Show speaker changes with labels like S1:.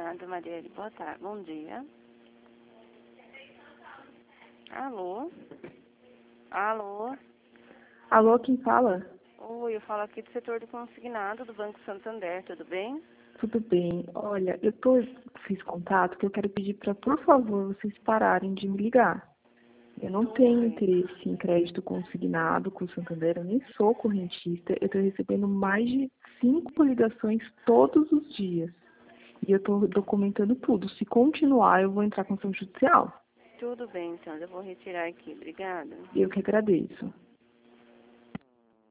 S1: Consignado, Marielle. Boa tarde. Bom dia. Alô? Alô?
S2: Alô, quem fala?
S1: Oi, eu falo aqui do setor do consignado do Banco Santander, tudo bem?
S2: Tudo bem. Olha, fiz contato que eu quero pedir para, por favor, vocês pararem de me ligar. Eu não
S1: Tudo
S2: tenho
S1: bem.
S2: interesse em crédito consignado com o Santander, eu nem sou correntista. Eu estou recebendo mais de 5 ligações todos os dias. E eu estou documentando tudo. Se continuar, eu vou entrar com ação judicial.
S1: Tudo bem, então. Eu vou retirar aqui. Obrigada.
S2: Eu que agradeço.